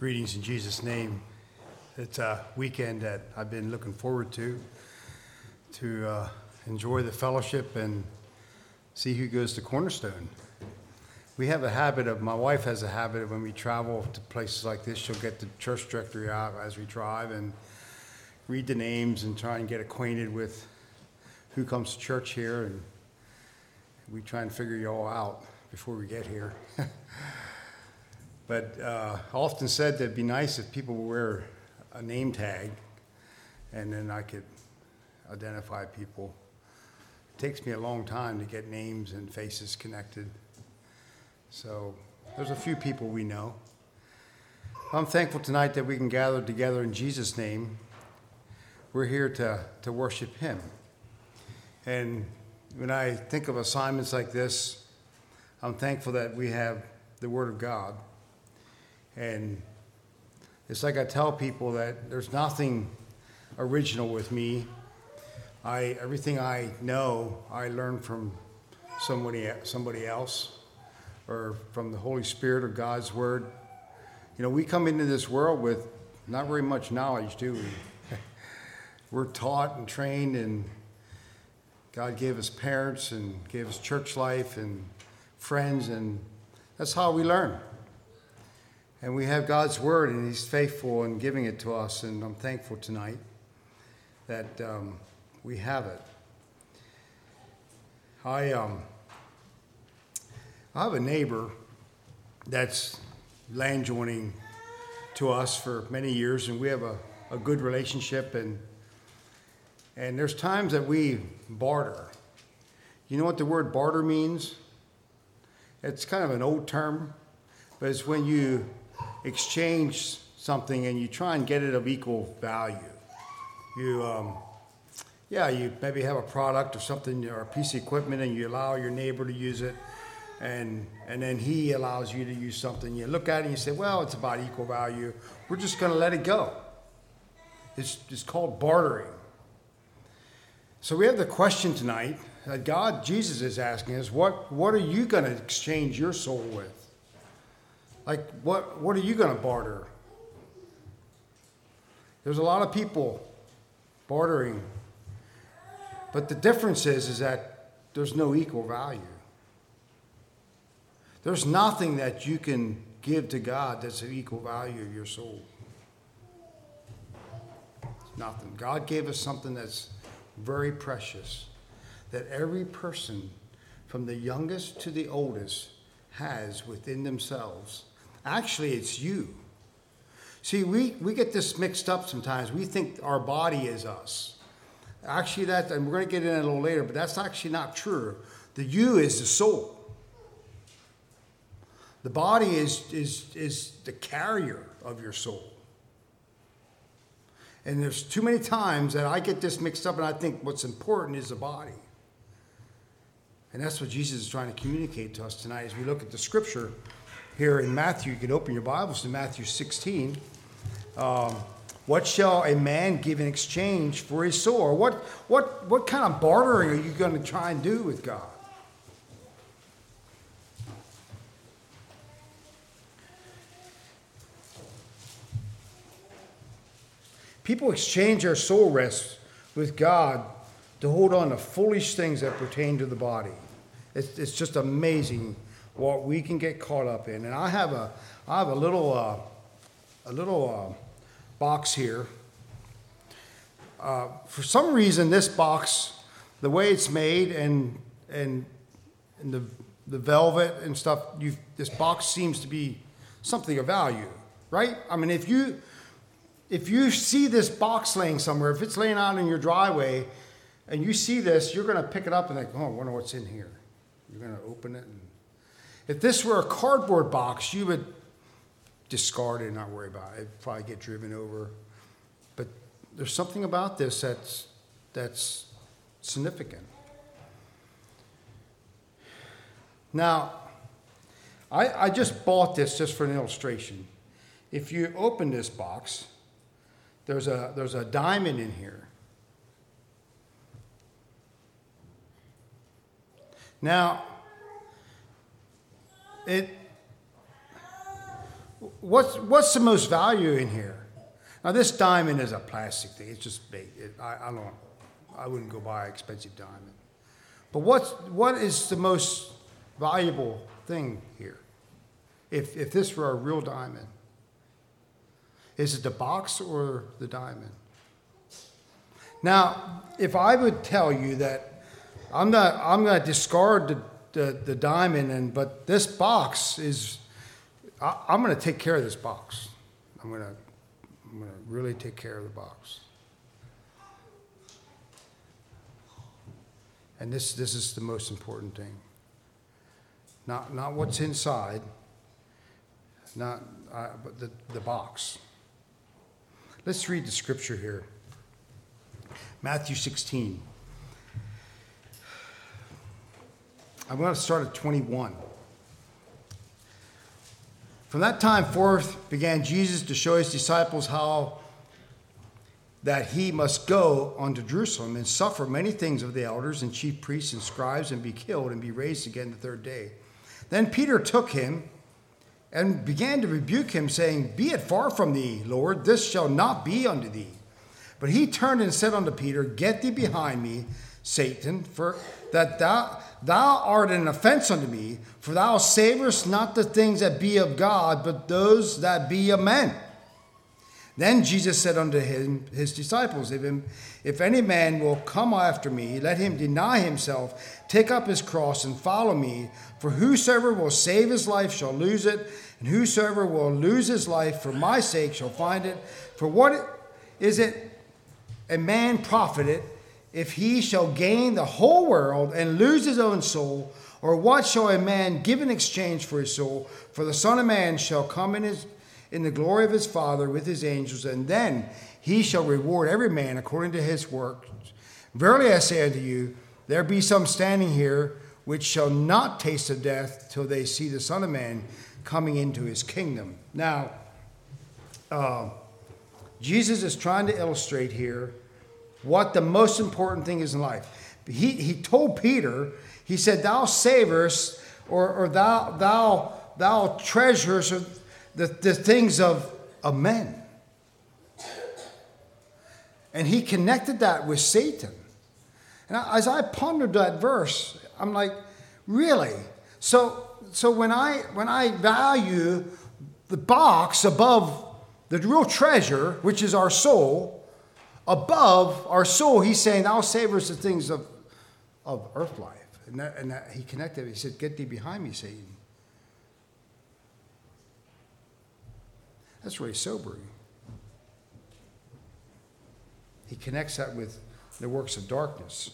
Greetings in Jesus' name. It's a weekend that I've been looking forward to enjoy the fellowship and see who goes to Cornerstone. We have a habit of, my wife has a habit of when we travel to places like this, she'll get the church directory out as we drive and read the names and try and get acquainted with who comes to church here, and we try and figure you all out before we get here. But I often said that it'd be nice if people would wear a name tag, and then I could identify people. It takes me a long time to get names and faces connected. So there's a few people we know. I'm thankful tonight that we can gather together in Jesus' name. We're here to worship Him. And when I think of assignments like this, I'm thankful that we have the Word of God. And it's like I tell people that there's nothing original with me. Everything I know, I learned from somebody else, or from the Holy Spirit or God's Word. You know, we come into this world with not very much knowledge, do we? We're taught and trained, and God gave us parents and gave us church life and friends, and that's how we learn. And we have God's Word, and He's faithful in giving it to us, and I'm thankful tonight that we have it. I have a neighbor that's land joining to us for many years, and we have a good relationship, and there's times that we barter. You know what the word barter means? It's kind of an old term, but it's when you exchange something and you try and get it of equal value. You maybe have a product or something or a piece of equipment, and you allow your neighbor to use it, and then he allows you to use something. You look at it and you say, well, it's about equal value. We're just going to let it go. It's called bartering. So we have the question tonight that Jesus is asking us, what are you going to exchange your soul with? Like, what are you going to barter? There's a lot of people bartering, but the difference is that there's no equal value. There's nothing that you can give to God that's of equal value of your soul. Nothing. God gave us something that's very precious, that every person, from the youngest to the oldest, has within themselves. Actually, it's you. See, we get this mixed up sometimes. We think our body is us. Actually, and we're going to get into it a little later, but that's actually not true. The you is the soul. The body is the carrier of your soul. And there's too many times that I get this mixed up, and I think what's important is the body. And that's what Jesus is trying to communicate to us tonight as we look at the scripture here in Matthew. You can open your Bibles to Matthew 16. What shall a man give in exchange for his soul? Or what kind of bartering are you going to try and do with God? People exchange their soul rest with God to hold on to foolish things that pertain to the body. It's just amazing what we can get caught up in. And I have a little box here. For some reason, this box, the way it's made and the velvet and stuff, this box seems to be something of value, right? I mean, if you see this box laying somewhere, if it's laying out in your driveway and you see this, you're going to pick it up and think, oh, I wonder what's in here. You're going to open it. And if this were a cardboard box, you would discard it and not worry about it. It'd probably get driven over. But there's something about this that's significant. Now, I just bought this just for an illustration. If you open this box, there's a diamond in here. Now, what's the most value in here? Now, this diamond is a plastic thing. It's just big. I wouldn't go buy an expensive diamond. But what is the most valuable thing here? If this were a real diamond, is it the box or the diamond? Now, if I would tell you that I'm going to discard the diamond, but this box is, I'm going to take care of this box. I'm going to really take care of the box. And this is the most important thing. Not what's inside, but the box. Let's read the scripture here. Matthew 16. I'm going to start at 21. From that time forth began Jesus to show his disciples how that he must go unto Jerusalem and suffer many things of the elders and chief priests and scribes and be killed and be raised again the third day. Then Peter took him and began to rebuke him, saying, Be it far from thee, Lord, this shall not be unto thee. But he turned and said unto Peter, Get thee behind me, Satan, for that thou art an offense unto me, for thou savorest not the things that be of God, but those that be of men. Then Jesus said unto his disciples, If any man will come after me, let him deny himself, take up his cross, and follow me. For whosoever will save his life shall lose it, and whosoever will lose his life for my sake shall find it. For what is it a man profited, if he shall gain the whole world and lose his own soul? Or what shall a man give in exchange for his soul? For the Son of Man shall come in the glory of his Father with his angels, and then he shall reward every man according to his work. Verily I say unto you, there be some standing here which shall not taste of death till they see the Son of Man coming into his kingdom. Now, Jesus is trying to illustrate here what the most important thing is in life. He told Peter, he said, Thou savorest, or thou treasures the things of men. And he connected that with Satan. And as I pondered that verse, I'm like, really? So when I value the box above the real treasure, which is our soul, above our soul, he's saying, Thou savorest the things of earth life. And that he connected it. He said, Get thee behind me, Satan. That's really sobering. He connects that with the works of darkness.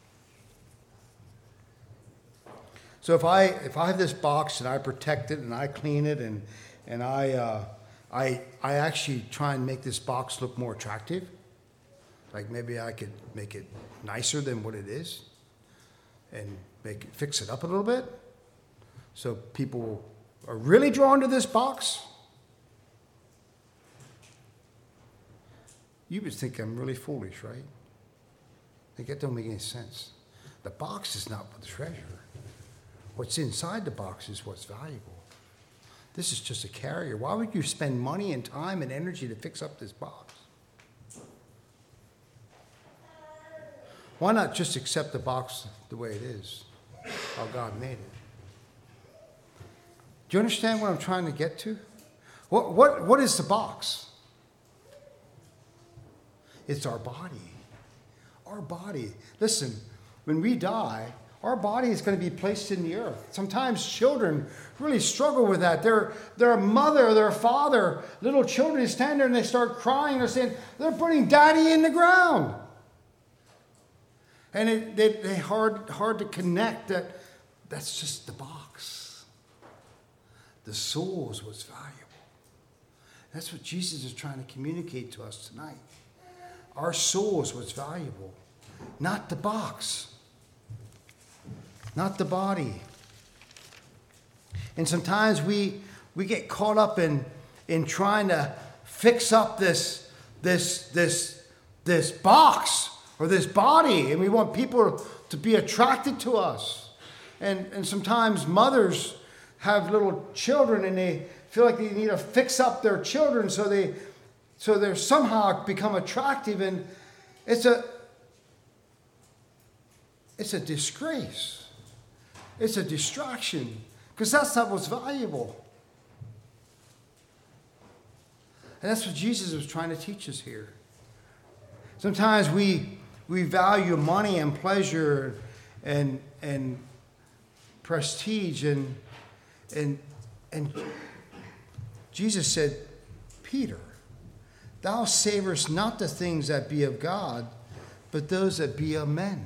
So if I have this box and I protect it and I clean it and I actually try and make this box look more attractive, like maybe I could make it nicer than what it is and fix it up a little bit so people are really drawn to this box. You would think I'm really foolish, right? Like, that don't make any sense. The box is not the treasure. What's inside the box is what's valuable. This is just a carrier. Why would you spend money and time and energy to fix up this box? Why not just accept the box the way it is, how God made it? Do you understand what I'm trying to get to? What is the box? It's our body. Our body. Listen, when we die, our body is going to be placed in the earth. Sometimes children really struggle with that. Their mother or their father, little children stand there and they start crying. They're saying, they're putting daddy in the ground. And they hard to connect that that's just the box. The soul is what's valuable. That's what Jesus is trying to communicate to us tonight. Our soul is what's valuable, not the box, not the body. And sometimes we get caught up in trying to fix up this box or this body, and we want people to be attracted to us. And sometimes mothers have little children and they feel like they need to fix up their children so they're somehow become attractive, and it's a disgrace. It's a distraction, because that's not what's valuable. And that's what Jesus was trying to teach us here. Sometimes we value money and pleasure and prestige, and Jesus said, Peter, thou savorest not the things that be of God, but those that be of men.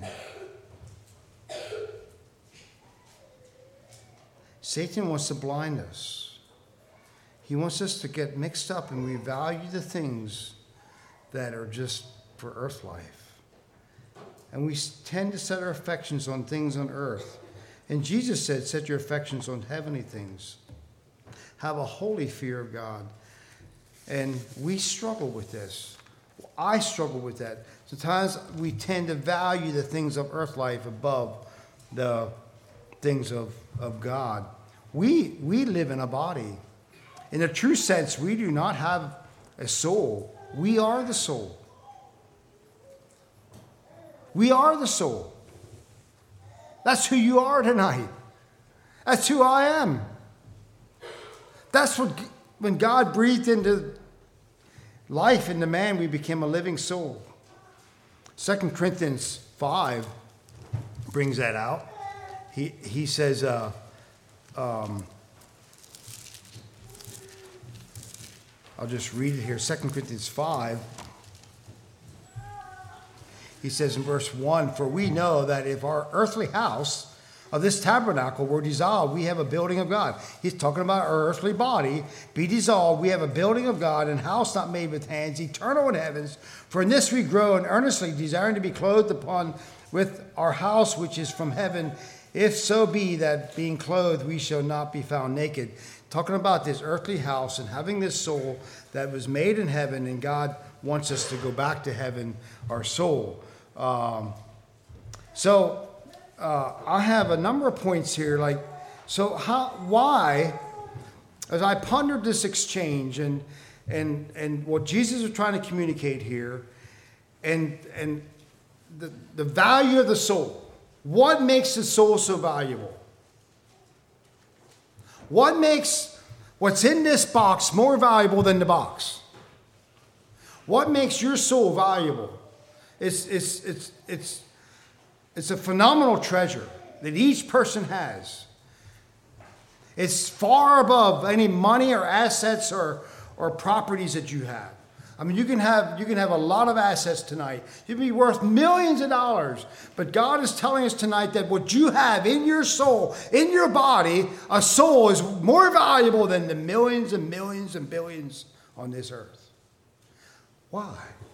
Satan wants to blind us. He wants us to get mixed up, and we value the things that are just for earth life. And we tend to set our affections on things on earth. And Jesus said, set your affections on heavenly things. Have a holy fear of God. And we struggle with this. I struggle with that. Sometimes we tend to value the things of earth life above the things of God. We live in a body. In a true sense, we do not have a soul. We are the soul. We are the soul. That's who you are tonight. That's who I am. That's what, when God breathed into life into man, we became a living soul. 2 Corinthians 5 brings that out. He says, I'll just read it here. 2 Corinthians 5. He says in verse 1, for we know that if our earthly house of this tabernacle were dissolved, we have a building of God. He's talking about our earthly body. Be dissolved, we have a building of God, and house not made with hands, eternal in heavens. For in this we grow, and earnestly desiring to be clothed upon with our house which is from heaven, if so be that being clothed we shall not be found naked. Talking about this earthly house and having this soul that was made in heaven, and God wants us to go back to heaven, our soul. I have a number of points here. Why, as I pondered this exchange and what Jesus was trying to communicate here, and the value of the soul. What makes the soul so valuable? What makes what's in this box more valuable than the box? What makes your soul valuable? It's a phenomenal treasure that each person has. It's far above any money or assets or properties that you have. I mean, you can have a lot of assets tonight. You'd be worth millions of dollars. But God is telling us tonight that what you have in your soul, in your body, a soul is more valuable than the millions and millions and billions on this earth. Why?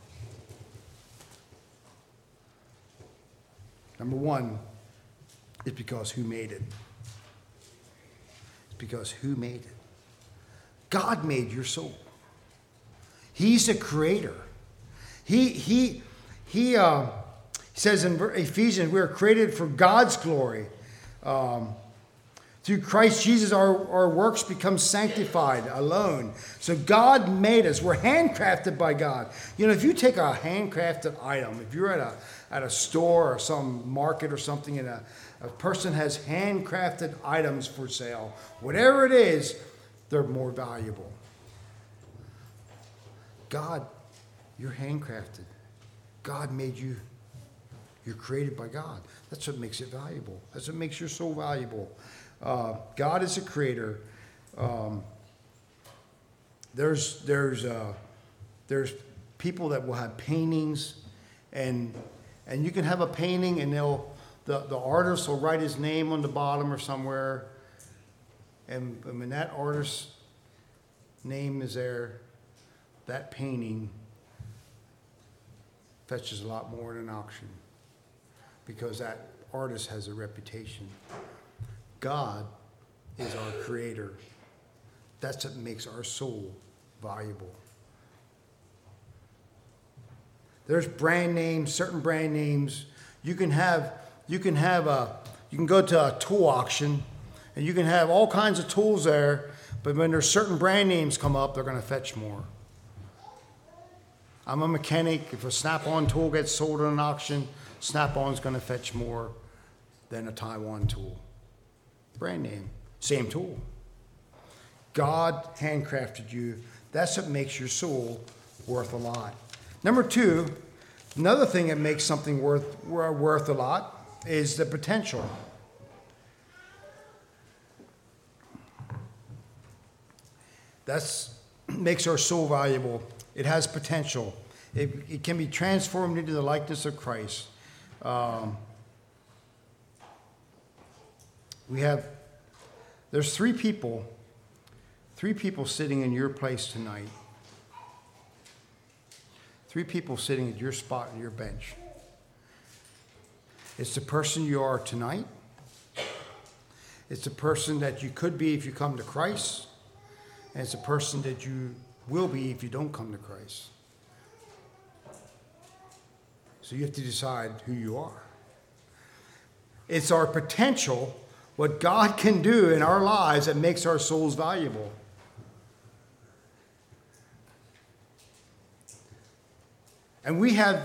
Number one, it's because who made it? It's because who made it? God made your soul. He's the creator. He says in Ephesians, we are created for God's glory. Through Christ Jesus, our works become sanctified alone. So God made us. We're handcrafted by God. You know, if you take a handcrafted item, if you're at a store or some market or something, and a person has handcrafted items for sale, whatever it is, they're more valuable. God, you're handcrafted. God made you. You're created by God. That's what makes it valuable. That's what makes your soul valuable. God is a creator. There's people that will have paintings, and you can have a painting, and the artist will write his name on the bottom or somewhere, and when that artist's name is there, that painting fetches a lot more in an auction because that artist has a reputation. God is our creator. That's what makes our soul valuable. There's brand names, certain brand names. You can go to a tool auction and you can have all kinds of tools there, But when there's certain brand names come up, they're going to fetch more. I'm a mechanic. If a Snap-on tool gets sold at an auction, Snap-on's going to fetch more than a Taiwan tool. Brand name, same tool. God handcrafted you. That's what makes your soul worth a lot. Number two, another thing that makes something worth a lot is the potential. That makes our soul valuable. It has potential. It can be transformed into the likeness of Christ. There's three people sitting in your place tonight. Three people sitting at your spot on your bench. It's the person you are tonight. It's the person that you could be if you come to Christ. And it's the person that you will be if you don't come to Christ. So you have to decide who you are. It's our potential, what God can do in our lives, that makes our souls valuable. And we have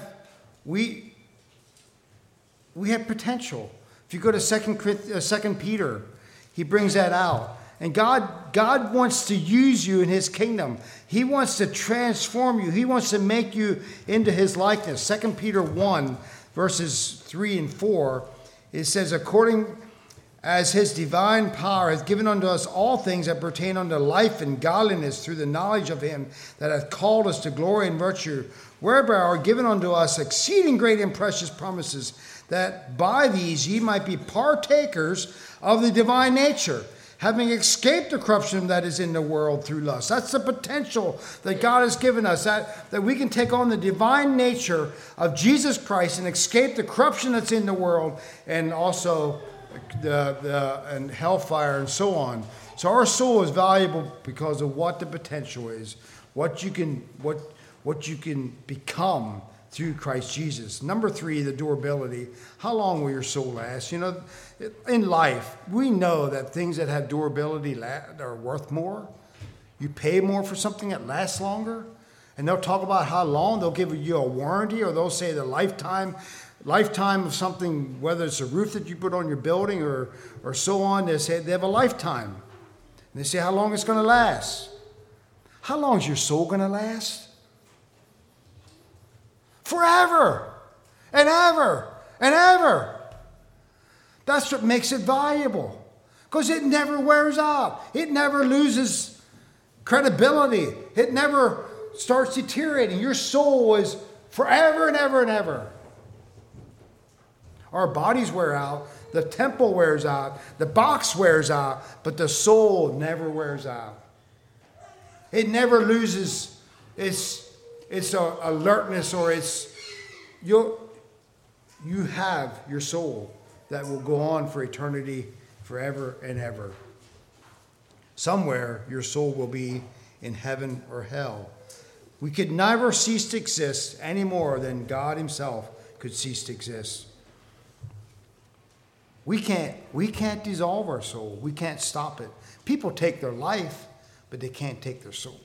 potential. If you go to 2 Peter, he brings that out. And God wants to use you in his kingdom. He wants to transform you. He wants to make you into his likeness. 2 Peter 1, verses 3 and 4, it says, according as his divine power hath given unto us all things that pertain unto life and godliness through the knowledge of him that hath called us to glory and virtue, whereby are given unto us exceeding great and precious promises, that by these ye might be partakers of the divine nature, having escaped the corruption that is in the world through lust. That's the potential that God has given us, that we can take on the divine nature of Jesus Christ and escape the corruption that's in the world, and also and hellfire and so on. So our soul is valuable because of what the potential is, what you can become through Christ Jesus. Number 3, the durability. How long will your soul last? You know, in life, we know that things that have durability are worth more. You pay more for something that lasts longer. And they'll talk about how long. They'll give you a warranty, or they'll say the lifetime of something, whether it's a roof that you put on your building or so on. They say they have a lifetime. And they say how long it's going to last. How long is your soul going to last? Forever and ever and ever. That's what makes it valuable, because it never wears out. It never loses credibility. It never starts deteriorating. Your soul is forever and ever and ever. Our bodies wear out. The temple wears out. The box wears out. But the soul never wears out. It never loses its alertness, or you have your soul that will go on for eternity, forever and ever. Somewhere your soul will be in heaven or hell. We could never cease to exist any more than God himself could cease to exist. We can't dissolve our soul. We can't stop it. People take their life, but they can't take their soul.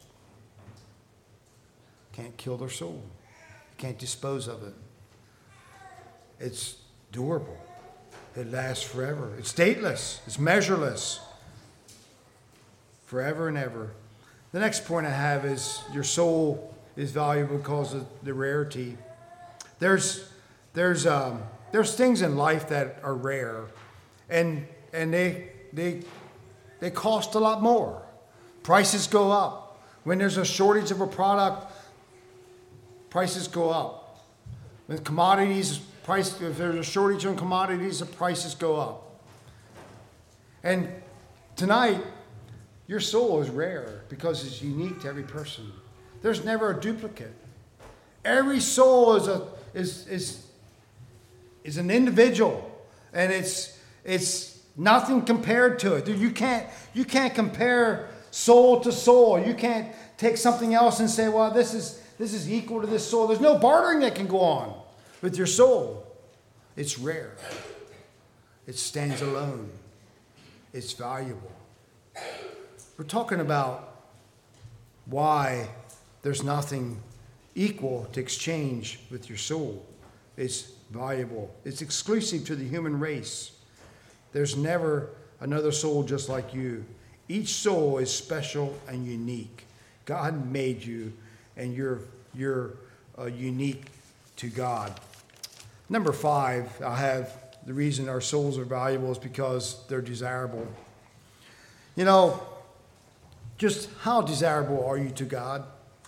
Can't kill their soul. Can't dispose of it. It's durable. It lasts forever. It's dateless. It's measureless. Forever and ever. The next point I have is your soul is valuable because of the rarity. There's things in life that are rare, and they cost a lot more. Prices go up. When there's a shortage of a product, prices go up. With commodities, if there's a shortage on commodities, the prices go up. And tonight, your soul is rare because it's unique to every person. There's never a duplicate. Every soul is an individual, and it's nothing compared to it. You can't compare soul to soul. You can't take something else and say, well, this is equal to this soul. There's no bartering that can go on with your soul. It's rare. It stands alone. It's valuable. We're talking about why there's nothing equal to exchange with your soul. It's valuable. It's exclusive to the human race. There's never another soul just like you. Each soul is special and unique. God made you, and you're unique to God. Number 5, I have the reason our souls are valuable is because they're desirable. You know, just how desirable are you to God?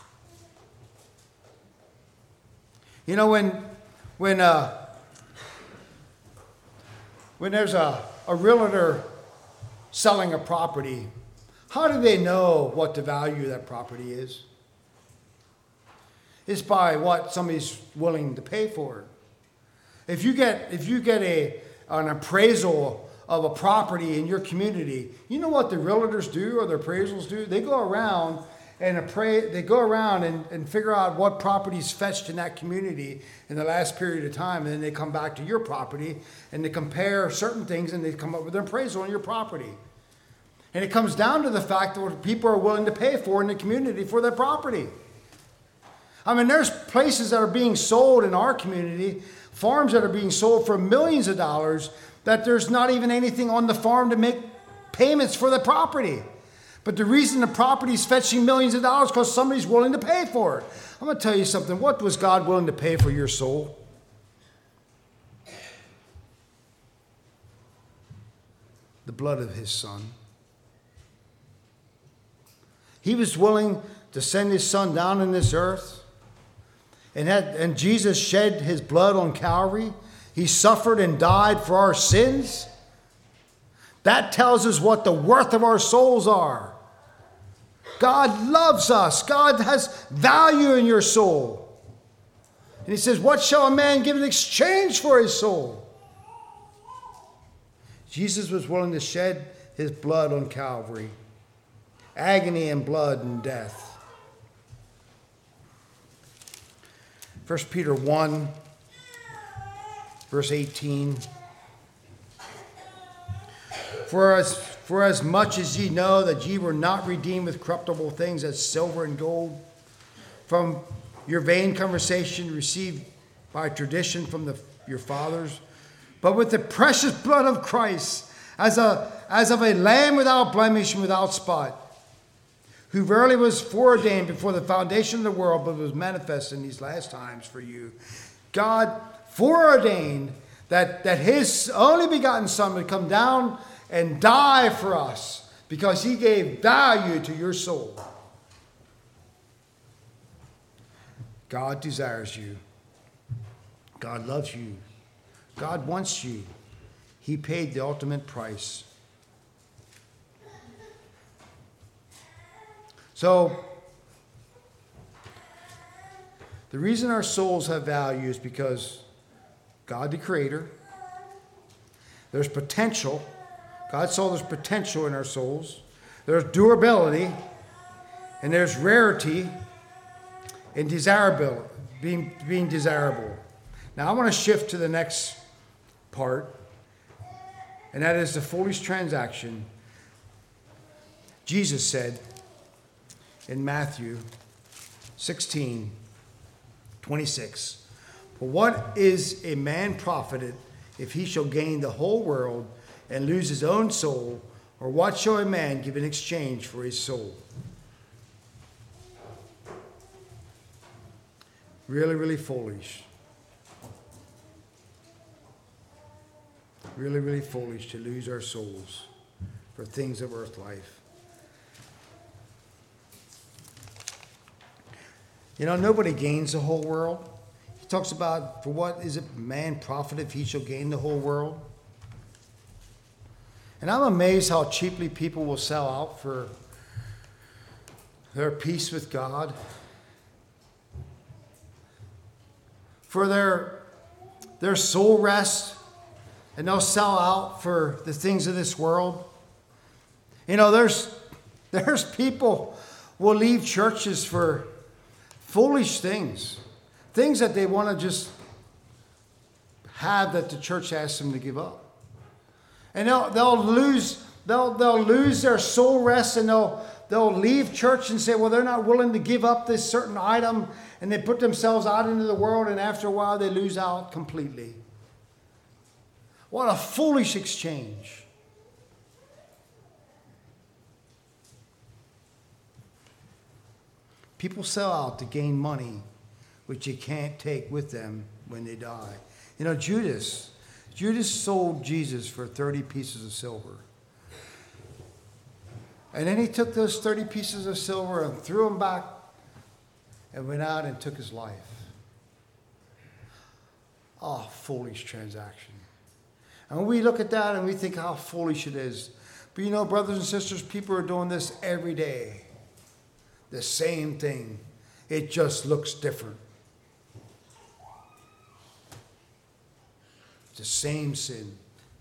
You know, when there's a realtor selling a property, how do they know what the value of that property is? It's by what somebody's willing to pay for it. If you get an appraisal of a property in your community, you know what the realtors do or the appraisals do? They go around and figure out what properties fetched in that community in the last period of time, and then they come back to your property and they compare certain things and they come up with an appraisal on your property. And it comes down to the fact that what people are willing to pay for in the community for their property. I mean, there's places that are being sold in our community, farms that are being sold for millions of dollars, that there's not even anything on the farm to make payments for the property. But the reason the property is fetching millions of dollars is because somebody's willing to pay for it. I'm going to tell you something. What was God willing to pay for your soul? The blood of his son. He was willing to send his son down in this earth. And Jesus shed his blood on Calvary. He suffered and died for our sins. That tells us what the worth of our souls are. God loves us. God has value in your soul. And he says, what shall a man give in exchange for his soul? Jesus was willing to shed his blood on Calvary. Agony and blood and death. 1 Peter 1, verse 18. For as much as ye know that ye were not redeemed with corruptible things as silver and gold, from your vain conversation received by tradition from your fathers, but with the precious blood of Christ, as of a lamb without blemish and without spot, who verily was foreordained before the foundation of the world, but was manifest in these last times for you. God foreordained that his only begotten Son would come down and die for us because he gave value to your soul. God desires you. God loves you. God wants you. He paid the ultimate price. So, the reason our souls have value is because God the Creator, there's potential. God saw there's potential in our souls. There's durability, and there's rarity and desirability, being desirable. Now I want to shift to the next part, and that is the foolish transaction. Jesus said in Matthew 16:26, "For what is a man profited if he shall gain the whole world and lose his own soul? Or what shall a man give in exchange for his soul?" Really, really foolish. Really, really foolish to lose our souls for things of earth life. You know, nobody gains the whole world. He talks about, for what is a man profit if he shall gain the whole world? And I'm amazed how cheaply people will sell out for their peace with God, for their soul rest, and they'll sell out for the things of this world. You know, there's people will leave churches for foolish things that they want to just have that the church asks them to give up. And they'll lose They'll lose their soul rest, and they'll leave church and say, well, they're not willing to give up this certain item, and they put themselves out into the world, and after a while they lose out completely. What a foolish exchange. People sell out to gain money, which you can't take with them when they die. You know, Judas sold Jesus for 30 pieces of silver. And then he took those 30 pieces of silver and threw them back and went out and took his life. Oh, foolish transaction. And we look at that and we think how foolish it is. But you know, brothers and sisters, people are doing this every day. The same thing. It just looks different. It's the same sin.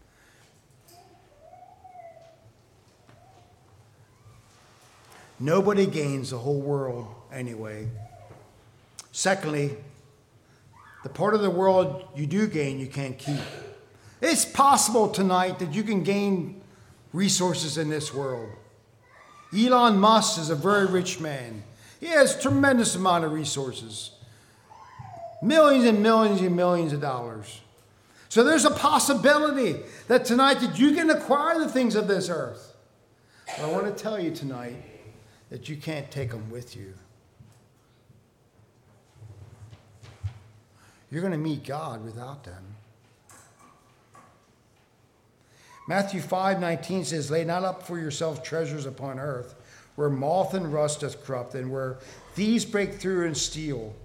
Nobody gains the whole world anyway. Secondly, the part of the world you do gain, you can't keep. It's possible tonight that you can gain resources in this world. Elon Musk is a very rich man. He has a tremendous amount of resources. Millions and millions and millions of dollars. So there's a possibility that tonight that you can acquire the things of this earth. But I want to tell you tonight that you can't take them with you. You're going to meet God without them. Matthew 5:19 says, lay not up for yourselves treasures upon earth, where moth and rust doth corrupt, and where thieves break through and steal.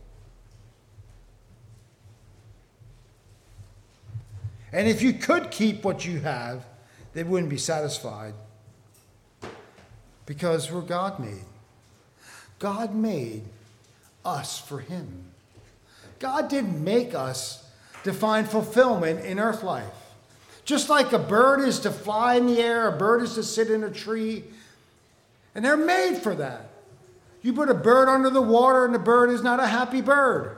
And if you could keep what you have, they wouldn't be satisfied. Because we're God made. God made us for him. God didn't make us to find fulfillment in earth life. Just like a bird is to fly in the air, a bird is to sit in a tree. And they're made for that. You put a bird under the water and the bird is not a happy bird.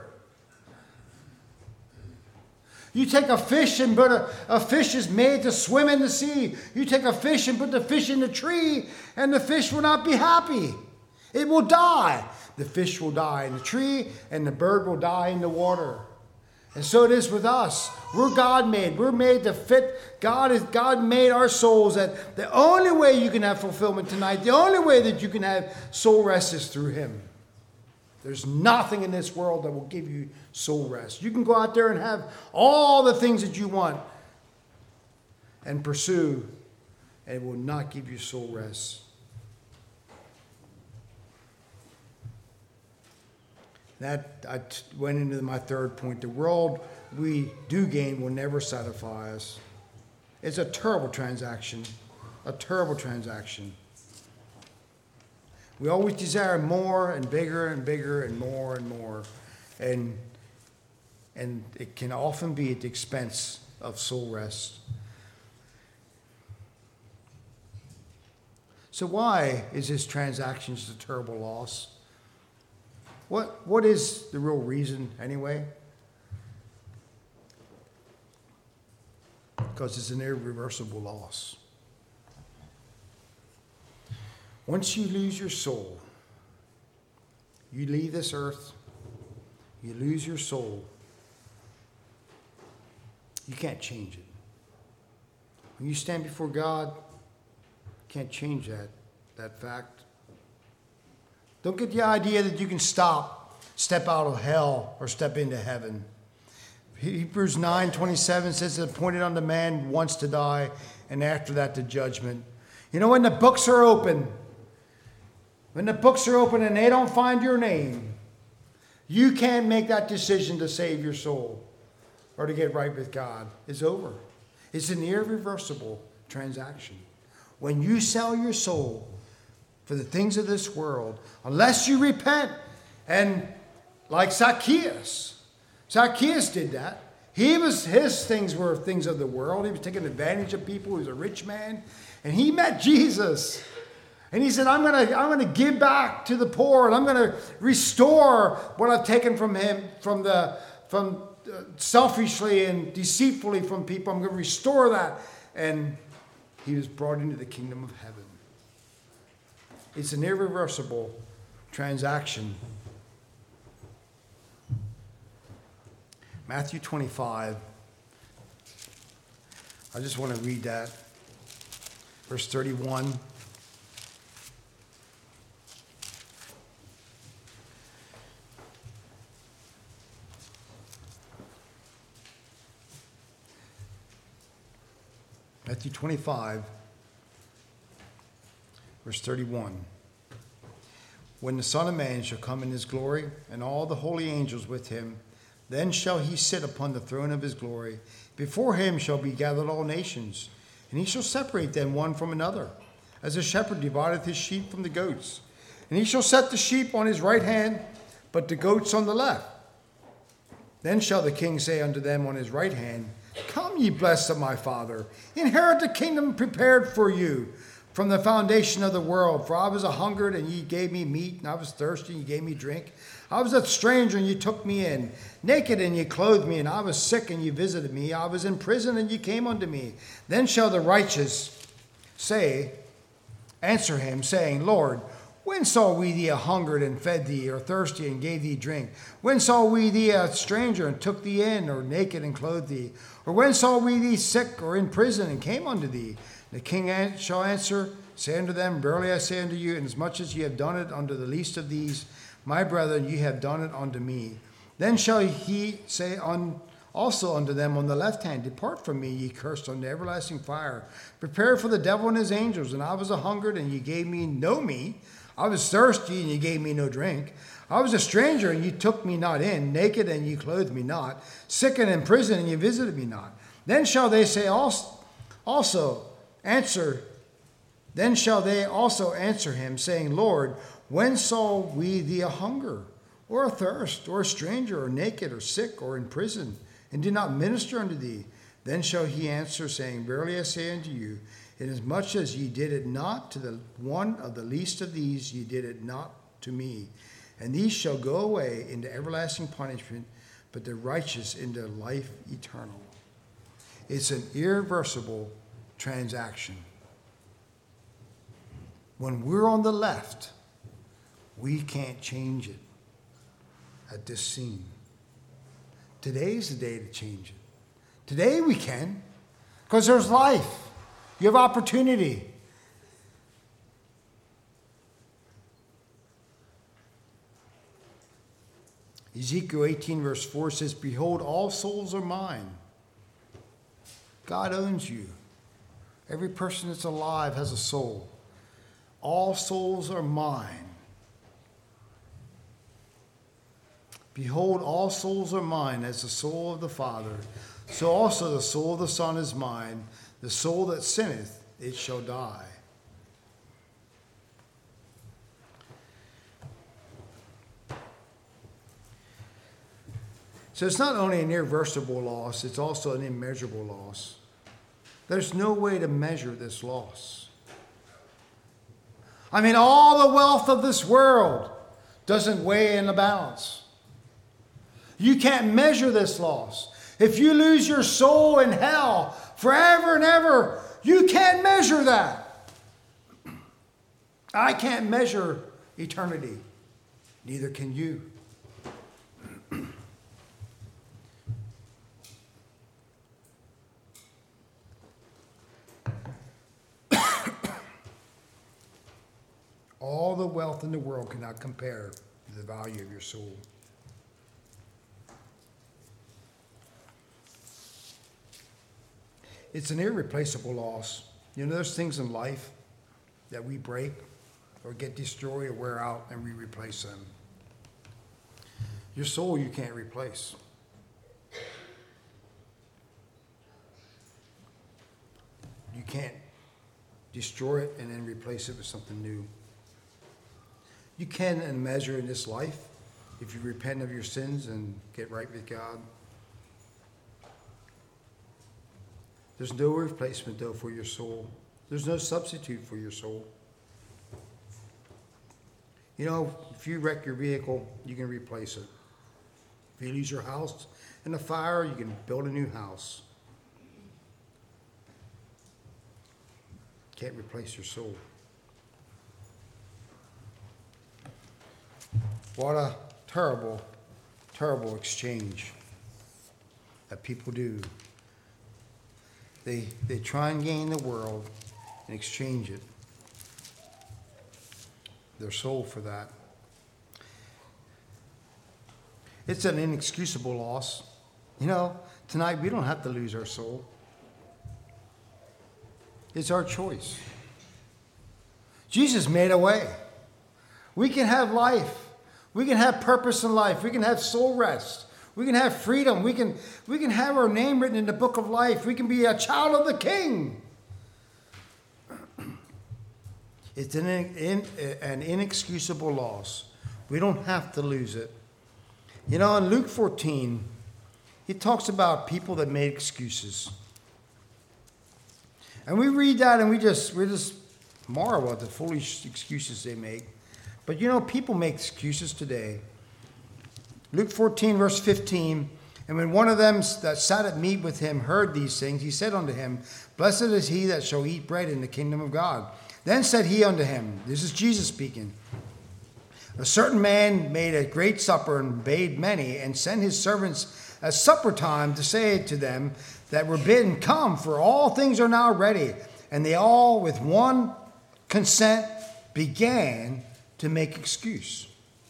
You take a fish and put a fish is made to swim in the sea. You take a fish and put the fish in the tree and the fish will not be happy. It will die. The fish will die in the tree and the bird will die in the water. And so it is with us. We're God made. We're made to fit. God made our souls that the only way you can have fulfillment tonight, the only way that you can have soul rest is through him. There's nothing in this world that will give you soul rest. You can go out there and have all the things that you want and pursue, and it will not give you soul rest. I went into my third point. The world we do gain will never satisfy us. It's a terrible transaction. A terrible transaction. We always desire more and bigger and bigger and more and more. And it can often be at the expense of soul rest. So why is this transaction just a terrible loss? What is the real reason anyway? Because it's an irreversible loss. Once you lose your soul, you leave this earth, you lose your soul, you can't change it. When you stand before God, you can't change that fact. Don't get the idea that you can step out of hell or step into heaven. Hebrews 9:27 says it's appointed unto man once to die, and after that the judgment. You know, when the books are open, and they don't find your name, you can't make that decision to save your soul or to get right with God. It's over. It's an irreversible transaction. When you sell your soul for the things of this world, unless you repent, and like Zacchaeus did that. His things were things of the world. He was taking advantage of people. He was a rich man, and he met Jesus. And he said, I'm going to give back to the poor, and I'm going to restore what I've taken from him, from selfishly and deceitfully from people. I'm going to restore that. And he was brought into the kingdom of heaven. It's an irreversible transaction. Matthew 25. I just want to read that. Verse 31. Matthew 25, verse 31. When the Son of Man shall come in his glory, and all the holy angels with him, then shall he sit upon the throne of his glory. Before him shall be gathered all nations, and he shall separate them one from another, as a shepherd divideth his sheep from the goats. And he shall set the sheep on his right hand, but the goats on the left. Then shall the king say unto them on his right hand, Come, ye blessed of my Father, inherit the kingdom prepared for you from the foundation of the world. For I was a hungered, and ye gave me meat, and I was thirsty, and ye gave me drink. I was a stranger, and ye took me in. Naked, and ye clothed me, and I was sick, and ye visited me. I was in prison, and ye came unto me. Then shall the righteous answer him, saying, Lord, when saw we thee a hungered and fed thee, or thirsty and gave thee drink? When saw we thee a stranger and took thee in, or naked and clothed thee? Or when saw we thee sick or in prison and came unto thee? The king shall answer, say unto them, Verily I say unto you, inasmuch as ye have done it unto the least of these, my brethren, ye have done it unto me. Then shall he say also unto them on the left hand, Depart from me, ye cursed, unto everlasting fire, prepared for the devil and his angels. And I was a hungered, and ye gave me no meat. I was thirsty, and ye gave me no drink. I was a stranger, and ye took me not in. Naked, and ye clothed me not. Sick and in prison, and ye visited me not. Then shall they say Then shall they also answer him, saying, Lord, when saw we thee a hunger, or a thirst, or a stranger, or naked, or sick, or in prison, and did not minister unto thee? Then shall he answer, saying, Verily I say unto you, inasmuch as ye did it not to the one of the least of these, ye did it not to me. And these shall go away into everlasting punishment, but the righteous into life eternal. It's an irreversible transaction. When we're on the left, we can't change it at this scene. Today's the day to change it. Today we can, because there's life. You have opportunity. Ezekiel 18 verse 4 says, Behold, all souls are mine. God owns you. Every person that's alive has a soul. All souls are mine. Behold, all souls are mine, as the soul of the Father. So also the soul of the Son is mine. The soul that sinneth, it shall die. So it's not only an irreversible loss, it's also an immeasurable loss. There's no way to measure this loss. I mean, all the wealth of this world doesn't weigh in the balance. You can't measure this loss. If you lose your soul in hell forever and ever, you can't measure that. I can't measure eternity. Neither can you. All the wealth in the world cannot compare to the value of your soul. It's an irreplaceable loss. You know, there's things in life that we break or get destroyed or wear out and we replace them. Your soul you can't replace. You can't destroy it and then replace it with something new. You can and measure in this life if you repent of your sins and get right with God. There's no replacement, though, for your soul. There's no substitute for your soul. You know, if you wreck your vehicle, you can replace it. If you lose your house in a fire, you can build a new house. Can't replace your soul. What a terrible, terrible exchange that people do. They try and gain the world and exchange it, their soul, for that. It's an inexcusable loss. You know, tonight we don't have to lose our soul. It's our choice. Jesus made a way. We can have life. We can have purpose in life. We can have soul rest. We can have freedom. We can have our name written in the book of life. We can be a child of the King. It's an inexcusable loss. We don't have to lose it. You know, in Luke 14, he talks about people that made excuses. And we read that and we just marvel at the foolish excuses they make. But you know, people make excuses today. Luke 14, verse 15, and when one of them that sat at meat with him heard these things, he said unto him, Blessed is he that shall eat bread in the kingdom of God. Then said he unto him, this is Jesus speaking, A certain man made a great supper and bade many, and sent his servants at supper time to say to them that were bidden, Come, for all things are now ready. And they all with one consent began to make excuse.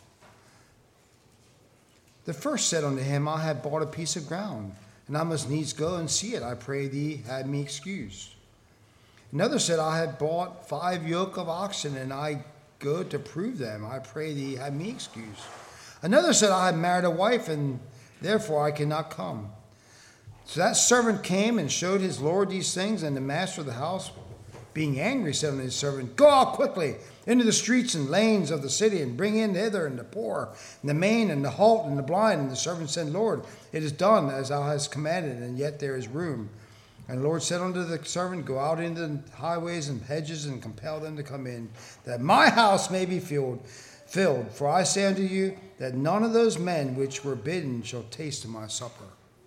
The first said unto him, I have bought a piece of ground, and I must needs go and see it. I pray thee, have me excused. Another said, I have bought 5 yoke of oxen, and I go to prove them. I pray thee, have me excused. Another said, I have married a wife, and therefore I cannot come. So that servant came and showed his lord these things, and the master of the house, being angry, said unto his servant, Go out quickly into the streets and lanes of the city, and bring in hither and the poor, and the maimed, and the halt, and the blind. And the servant said, Lord, it is done as thou hast commanded, and yet there is room. And the Lord said unto the servant, Go out into the highways and hedges, and compel them to come in, that my house may be filled. For I say unto you, that none of those men which were bidden shall taste of my supper.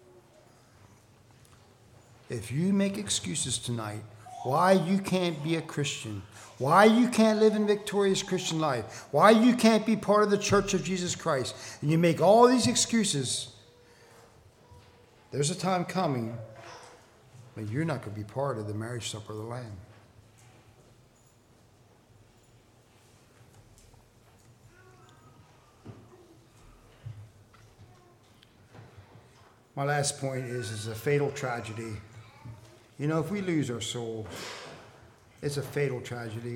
If you make excuses tonight why you can't be a Christian, why you can't live in victorious Christian life, why you can't be part of the Church of Jesus Christ, and you make all these excuses, there's a time coming when you're not going to be part of the marriage supper of the Lamb. My last point is a fatal tragedy. You know, if we lose our soul, it's a fatal tragedy.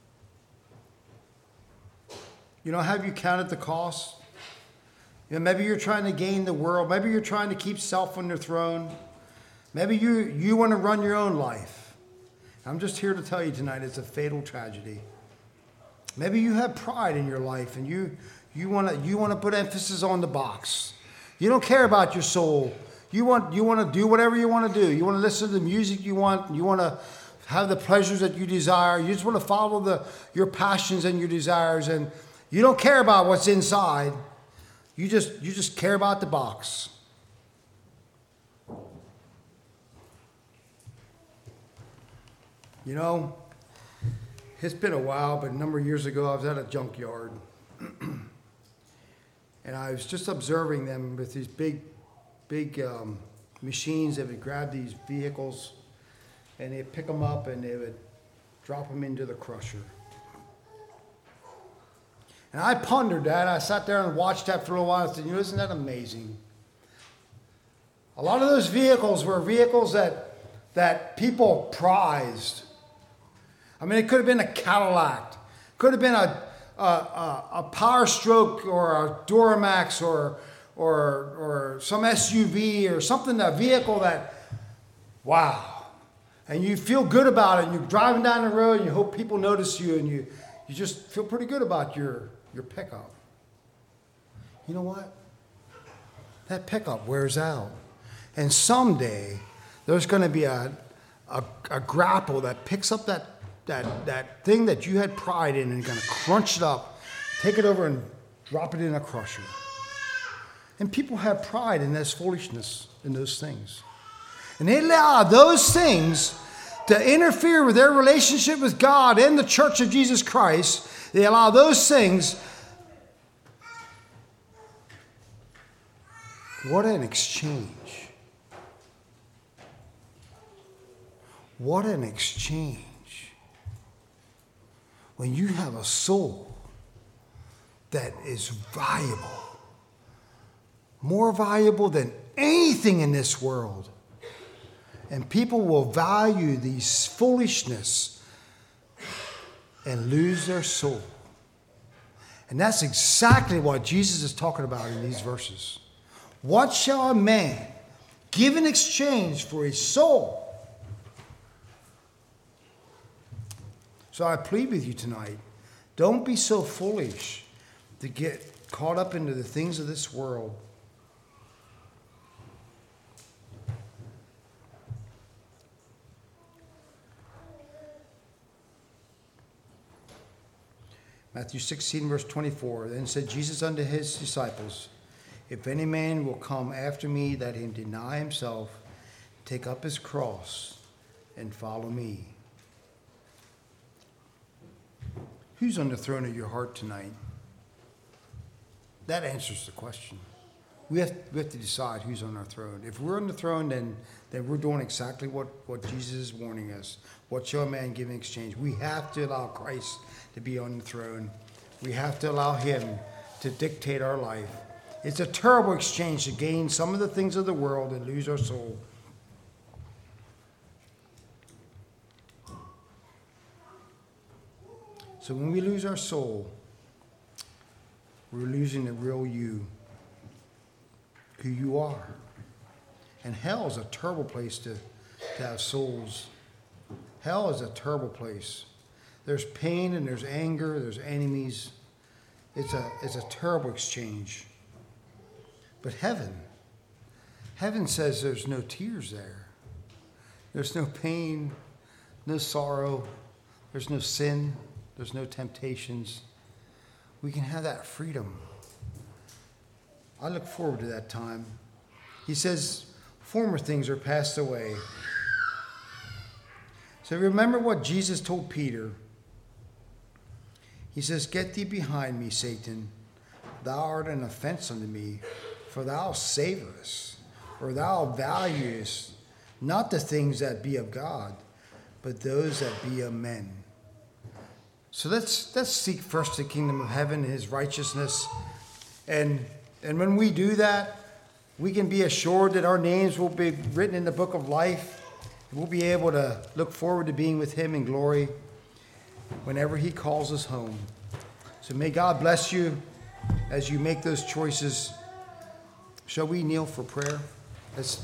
You know, have you counted the cost? You know, maybe you're trying to gain the world. Maybe you're trying to keep self on your throne. Maybe you want to run your own life. I'm just here to tell you tonight, it's a fatal tragedy. Maybe you have pride in your life, and you want to put emphasis on the box. You don't care about your soul. You want to do whatever you want to do. You want to listen to the music you want. You want to have the pleasures that you desire. You just want to follow your passions and your desires, and you don't care about what's inside. You just care about the box. You know, it's been a while, but a number of years ago I was at a junkyard. And I was just observing them with these big machines that would grab these vehicles, and they'd pick them up and they would drop them into the crusher. And I pondered that. I sat there and watched that for a little while. I said, isn't that amazing? A lot of those vehicles were vehicles that people prized. I mean, it could have been a Cadillac. Could have been a Power Stroke or a Duramax or some SUV or something, a vehicle that, wow. And you feel good about it, and you're driving down the road, and you hope people notice you, and you just feel pretty good about your pickup. You know what? That pickup wears out. And someday, there's going to be a grapple that picks up that thing that you had pride in, and going to crunch it up, take it over and drop it in a crusher. And people have pride in this foolishness, in those things. And they allow those things to interfere with their relationship with God and the church of Jesus Christ. They allow those things. What an exchange. What an exchange. When you have a soul that is valuable, more valuable than anything in this world, and people will value these foolishness and lose their soul. And that's exactly what Jesus is talking about in these verses. What shall a man give in exchange for his soul? So I plead with you tonight, don't be so foolish to get caught up into the things of this world. Matthew 16, verse 24. Then said Jesus unto his disciples, if any man will come after me, let him deny himself, take up his cross, and follow me. Who's on the throne of your heart tonight? That answers the question. We have to decide who's on our throne. If we're on the throne, then we're doing exactly what Jesus is warning us. What shall a man give in exchange? We have to allow Christ to be on the throne. We have to allow him to dictate our life. It's a terrible exchange to gain some of the things of the world and lose our soul. So when we lose our soul, we're losing the real you, who you are. And hell is a terrible place to have souls. Hell is a terrible place. There's pain and there's anger, there's enemies. It's a terrible exchange. But heaven says there's no tears there. There's no pain, no sorrow, there's no sin. There's no temptations. We can have that freedom. I look forward to that time. He says, former things are passed away. So remember what Jesus told Peter. He says, get thee behind me, Satan. Thou art an offense unto me, for thou savorest, or thou valuest not the things that be of God, but those that be of men. So let's seek first the kingdom of heaven and his righteousness. And when we do that, we can be assured that our names will be written in the book of life. We'll be able to look forward to being with him in glory whenever he calls us home. So may God bless you as you make those choices. Shall we kneel for prayer? Let's